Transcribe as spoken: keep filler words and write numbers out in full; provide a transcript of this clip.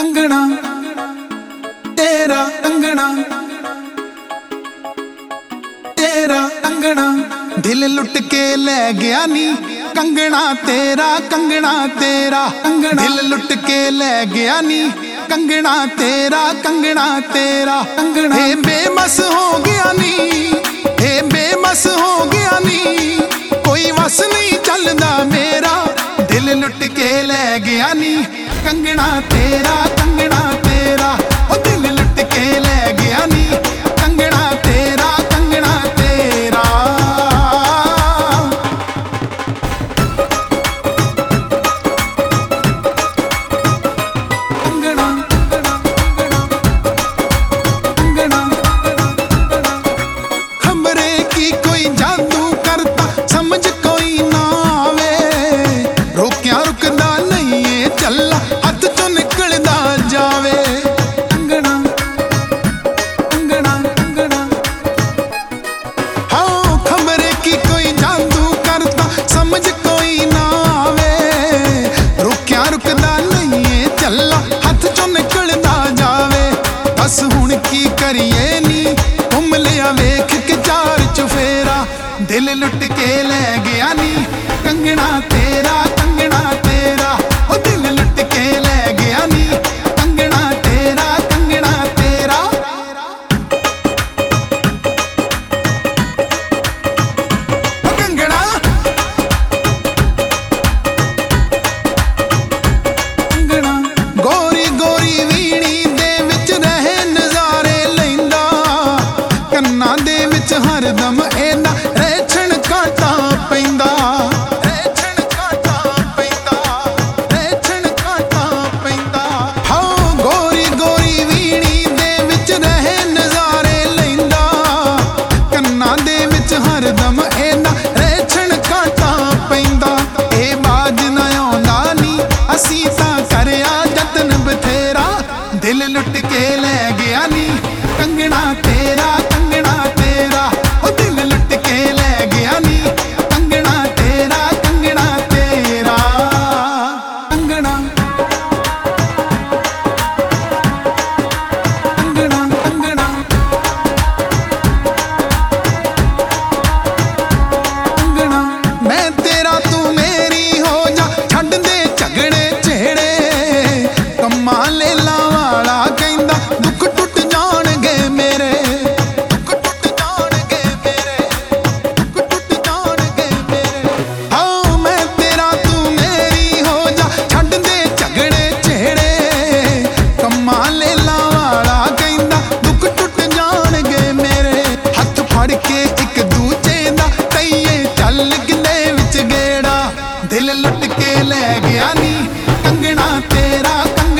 कंगना तेरा कंगना तेरा कंगना दिल लुट के ले गया नी। कंगना तेरा कंगना तेरा कंगना दिल लुट के ले गया नी। कंगना तेरा कंगना तेरा कंगना हे बेबस हो गया नी। हे बेबस हो गया नी। कोई वस नहीं चलदा मेरा दिल लुट के ले गया नी। कंगना तेरा कंगना तेरा ओ दिल लुट के ले गया नी। कंगना तेरा कंगना तेरा कंगना कंगना खबरे की कोई जादू करता समझ कोई ना आवे। रोकिया रुकदा नहीं है चला हथ चो निकलदा जावे। कंगना कंगना कंगना हाँ खबरे की कोई जादू करता समझ कोई ना आवे। रुकिया रुकदा नहीं है चला हथ चो निकलदा जावे। बस हुण की करिए नी घुम लिया वेख के चार चुफेरा दिल लुट के ले गया नी। कंगना तेरा कंगना तेरा ओ दिल लुट के ले गया नी। कंगना तेरा कंगना तेरा ओ कंगना कंगना गोरी गोरी वीणी दे विच रहे नज़ारे लैंदा। कन्ना दे विच हरदम एदा रेछण काटा पैंदा। रेछण काटा पैंदा रेछण काटा पैंदा हाँ गोरी गोरी वीणी दे विच रहे नज़ारे लैंदा। कन्ना दे विच हरदम एदा रेछण काटा पैंदा। ए बाज ना आउंदा नी असीं तां करिया जतन बथेरा दिल लुट के ले गया नी। कंगना तेरा कंगना तेरा ओ दिल लुट के ले गया नी। कंगना तेरा कंगना तेरा कंगना कंगना कंगना कंगना मैं तेरा तू मेरी हो जा छड्ड दे झगड़े झेड़े। कम्मा लेला वाला कहंदा दुख टुट जाणगे मेरे। दुख टुट जाणगे मेरे दुख टुट जाणगे मेरे हाँ मैं तेरा तू मेरी हो जा छड्ड दे झगड़े झेड़े। कम्मा लेला वाला कहंदा दुख टुट जाणगे मेरे। हथ फड़ के एक दूजे दा तईए चल गले विच गेड़ा दिल लुट के ले गया नी। कंगना तेरा कंगना